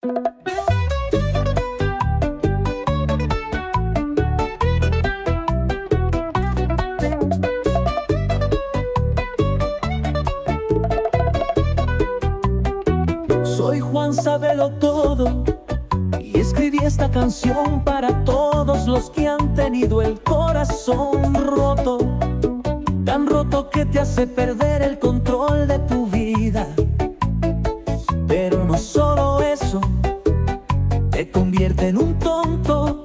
Soy Juan Sabelo Todo y escribí esta canción para todos los que han tenido el corazón roto, tan roto que te hace perder el control de tu vida. Pero no solo eso, te convierte en un tonto.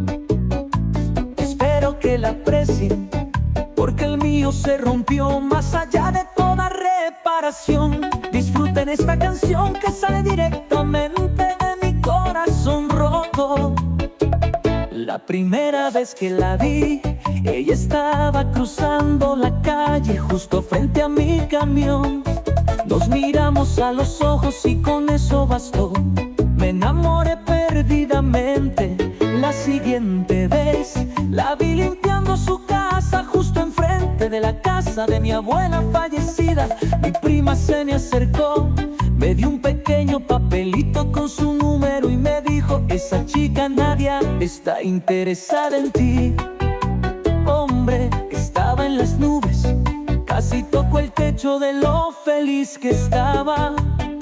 Espero que la aprecien, porque el mío se rompió más allá de toda reparación. Disfruten esta canción que sale directamente de mi corazón roto. La primera vez que la vi, ella estaba cruzando la calle justo frente a mi camión. Nos miramos a los ojos y con eso bastó. Me enamoré perdidamente. La siguiente vez la vi limpiando su casa justo enfrente de la casa de mi abuela fallecida. Mi prima se me acercó, me dio un pequeño papelito con su número y me dijo: esa chica Nadia está interesada en ti. Hombre, estaba en las nubes, casi tocó el techo de lo feliz que estaba.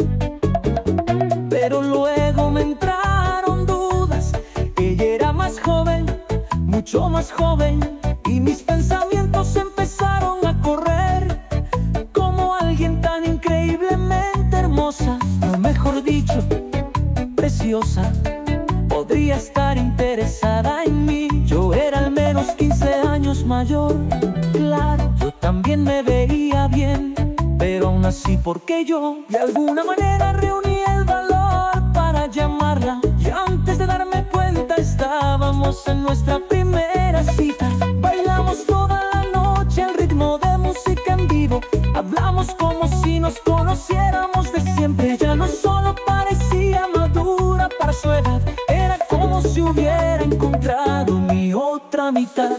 Pero luego me entraron dudas. Ella era más joven, mucho más joven, y mis pensamientos empezaron a correr. Como alguien tan increíblemente hermosa, o mejor dicho, preciosa, podría estar interesada en mí. Yo era al menos 15 años mayor. Claro, yo también me veía bien, pero aún así, porque yo de alguna manera reuní el valor para llamarla. Y antes de darme cuenta estábamos en nuestra primera cita. Bailamos toda la noche al ritmo de música en vivo. Hablamos como si nos conociéramos de siempre. Ella no solo parecía madura para su edad, era como si hubiera encontrado mi otra mitad.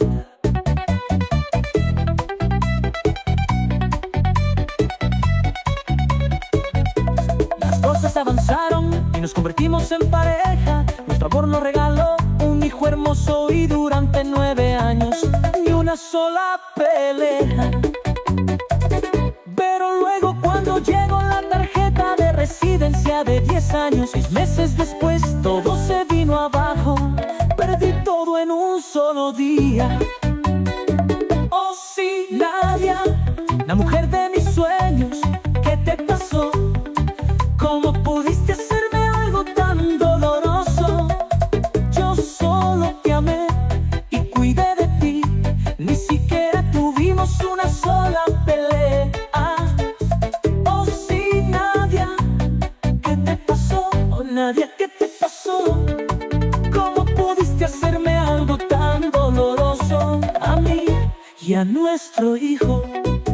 Las cosas avanzaron y nos convertimos en pareja. Nuestro amor nos regaló un hijo hermoso y durante 9 años ni una sola pelea. Pero luego, cuando llegó la tarjeta de residencia de 10 años, 6 meses después todo se vino abajo. Perdí todo en un solo día. Oh sí, Nadia, la mujer de mis sueños, ¿qué te pasó? ¿Cómo pudiste hacerme algo tan doloroso? Yo solo te amé y cuidé de ti. Ni siquiera tuvimos una sola pelea. Oh sí, Nadia, ¿qué te pasó? Oh Nadia, ¿qué te pasó? ¿Cómo pudiste hacerme algo tan doloroso a mí y a nuestro hijo?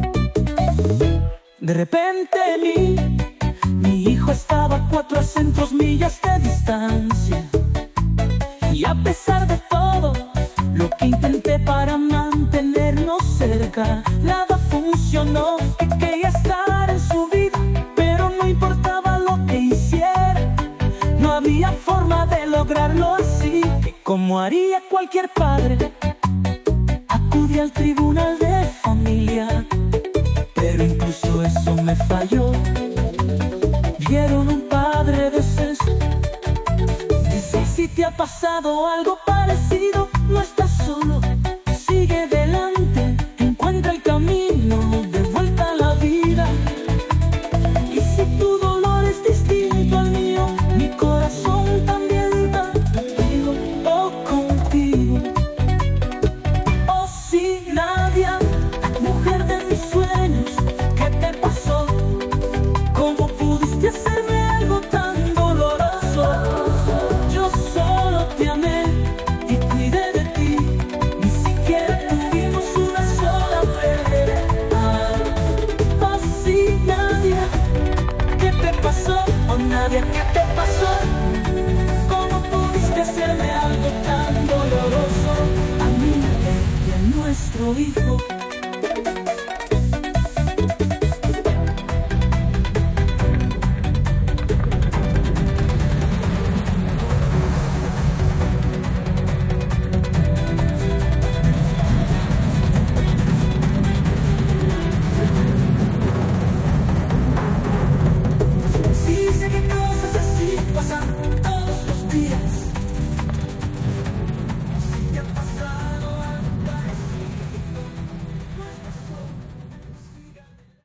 De repente mi hijo estaba a 400 millas de distancia. Y a pesar de todo lo que intenté para mantenernos cerca, nada funcionó. Quería estar en su vida, pero no importaba lo que hiciera, no había forma de lograrlo así. Como haría cualquier padre, acudí al tribunal de familia, pero incluso eso me falló. Vieron un padre deceso. Dice: si te ha pasado algo parecido, no estás solo. Sigue adelante, encuentra el camino de vuelta a la vida. Y si tu dolor es distinto al mío, mi corazón también está contigo, oh contigo. Oh sí, Nadia, mujer de mis sueños, ¿qué te pasó? ¿Cómo pudiste hacerme algo tan doloroso? Yo solo te amé y cuidé de ti. Ni siquiera tuvimos una sola pelea. Oh sí, Nadia, ¿qué te pasó? Oh Nadia, ¿qué te pasó? ¿Cómo pudiste hacerme algo tan doloroso a mí y a nuestro hijo?